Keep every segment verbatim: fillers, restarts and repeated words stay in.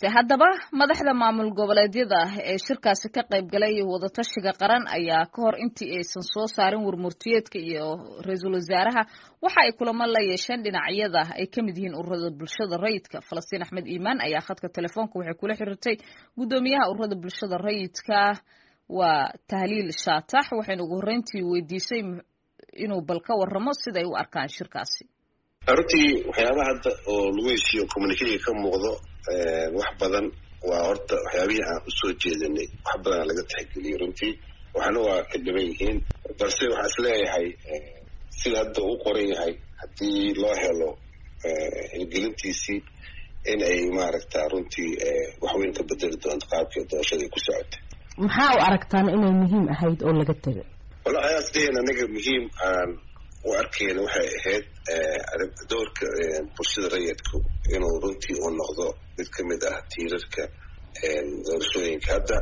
dhegeysta haddaba madaxda maamul goboleedyada ee shirkaasi ka qayb galay wadatashiga qaran ayaa ka hor intii aysan soo saarin warmurtiyeedka iyo ra-iisul wasaaraha waxa ay kulamo la yeesheen dhinacyada ay ka mid yihiin ururada bulshada rayidka. Falastiin Axmed Iimaan ayaa khadka telefoonka waxay kula xiriirtay gudoomiyaha ururada bulshada rayidka waa Tahliil Shaatax waxayna ugu horreyntii weydiisay inuu bal ka warramo sida ay u arkaan shirkaasi. arrintii waxyaabaha hadda oo lagu heshiiyo communique ka muuqdo wax badan waa horta waxyaabihii aan u soo jeedinay wax badan laga tixgeliyay runtii waxaana waa ka dhiban yihiin balse waxaa is leeyahay sida hadda uu qoran yahay haddii loo helo hirgelintiisii in ay maaragtaa runtii wax weyn ka bedeli doonto qaabkii doorashada ku socotay. maxaa u aragtaan inay muhiim ahayd oo laga tegay? walahi ayaas dheheen anaga muhiim aan u arkayna waxay ahayd doorka bulshada rayidku inuu runtii uu noqdo mid ka mid ah tiirarka doorashooyinka. hadda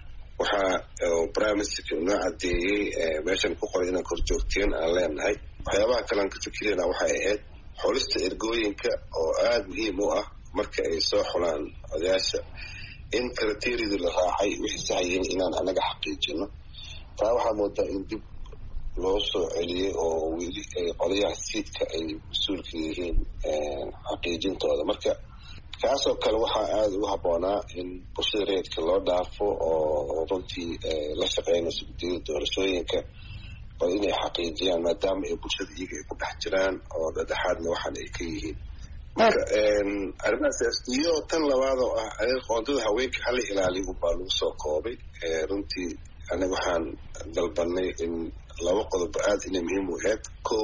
waxaa prime minister noo cadeeyey meeshan ku qoray inaan korjoogteen aan leenahay. waxyaabaha kalean ka fikirayna waxay ahayd xulista ergooyinka oo aada muhiim u ah marka ay soo xulaan odayaasha in kriteeriyadii la raacay wixii saxayeen inaan anaga xaqiijino. taa waxaa moodaa in dib loo soo celiyey oo weli qolayaha siidka ay mas-uulka yihiin xaqiijintooda. marka kaasoo kale waxaa aada ugu habboonaa in bulshada rayidka loo dhaafo oo runtii la shaqeynayso guddiyada doorashooyinka oo inay xaqiijiyaan maadaama ay bulshada iyaga ay ku dhex jiraan oo dhexdhexaadna waxaan ay ka yihiin. marka arrimahaas iyo tan labaad oo ah qoondada haweenka hala ilaaliyo unbaa lagu soo koobay. runtii anaga waxaan dalbanay in laba qodob aada inay muhiim u ahayd. ko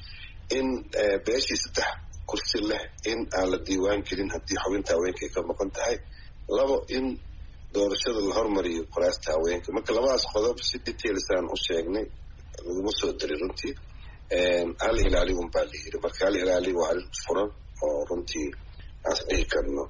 in beeshii saddex kursi leh in aan la diiwaan gelin haddii xubinta haweenka ay ka maqan tahay. labo in doorashada la hormariyo kuraasta haweenka. marka labadaas qodob si detailsaan u sheegnay laguma soo diray runtii hala ilaaliyo unbaa la yiri. marka hala ilaaliyo waa arrin furan oo runtii aas dhihi karno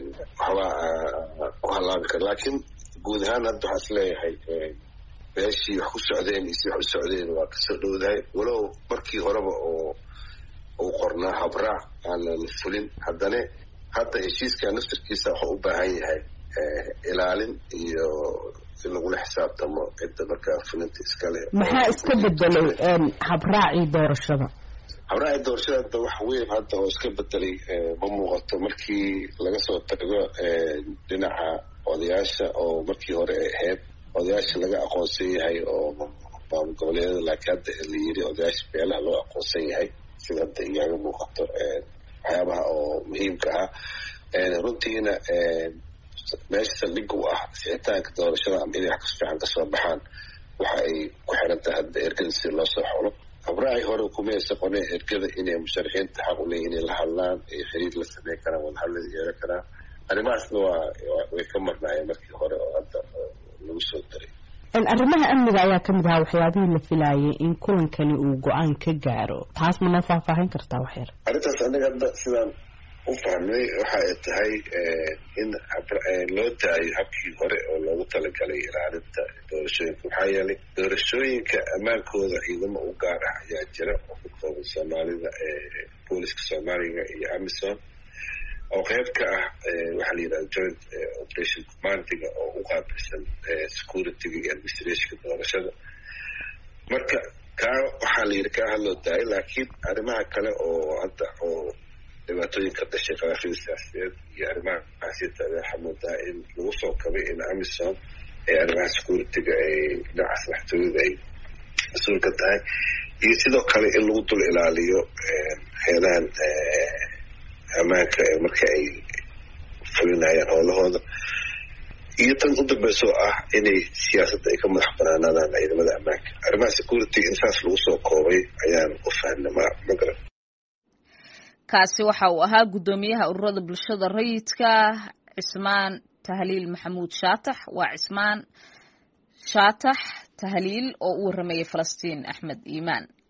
waxbaa u halaabi kara. laakiin guud ahaan hadda waxaa is leeyahay beeshii wax ku socdeen iyo si wax u socdeen waa kasoo dhowdahay walow markii horeba oo uu qornaa habraac aanan fulin. haddana hadda heshiiska naftirkiisa waxuu u baahan yahay ilaalin iyo in lagula xisaabtamo cidda markaa fulinta iskale. maxaa iska bedelay habraacii doorashada? habraacii doorashada hadda wax weyn hadda oo iska bedelay ma muuqato markii laga soo tago dhinaca odayaasha oo markii hore ay ahayd odayaasha laga aqoonsan yahay oo maamul goboleedyada. laakiin hadda la yiri odayaasha beelaha loo aqoonsan yahay sida hadda igaga muuqato waxyaabaha oo muhiimka ah. runtiina meesha saldhigga u ah sixitaanka doorashada ama inay wax kas fiican kasoo baxaan waxa ay ku xiran tahay hadda ergada si loo soo xulo. habraaci hore kumaysa qoneen ergada inay musharaxiinta xaq u leeyihin inay la hadlaan ay xiriir la sameyn karaan wadahadlada yeelan karaan. arrimahaasna waa way ka marnaayeen markii hore oo hadda lagu soo daray. arrimaha amniga ayaa kamid ahaa waxyaabihii la filaayay in kulankani uu go-aan ka gaaro. taas mana faahfaahin kartaa wax yar? arrintaas anaga hadda sidaan u fahmay waxa ay tahay in loo daayo habkii hore oo loogu talagalay ilaalinta doorashooyinka. maxaa yeelay doorashooyinka ammaankooda ciidamo u gaar ah ayaa jira oo ku kooban soomaalida booliska soomaaliga iyo amisom oo qayb ka ah waxaa la yidhahda joint operation commandiga oo u qaabilsan securityga iyo administrationka doorashada. marka kaa waxaa la yidhi kaa hadloo daayay. laakiin arrimaha kale oo hadda oo dhibaatooyinka dhashay khilaafyada siyaasadeed iyo arrimaha xasiita waxaa moodaa in lagu soo kabay in amisom ee arrimaha securityga ay dhinacaas madaxtooyada ay mas-uul ka tahay iyo sidoo kale in lagu dul ilaaliyo heedahan ammaanka ee marka ay fulinayaan howlahooda. iyo tan u dambayso ah inay siyaasadda ay ka madax banaanaadaan ciidamada ammaanka. arrimaha security in saas lagu soo koobay ayaan u fahnay ma magaran. kaasi waxa uu ahaa guddoomiyaha ururada bulshada rayidka Cismaan Tahliil Maxamuud Shaatax. waa Cismaan Shaatax Tahliil oo u waramayay Falastiin Axmed Iimaan.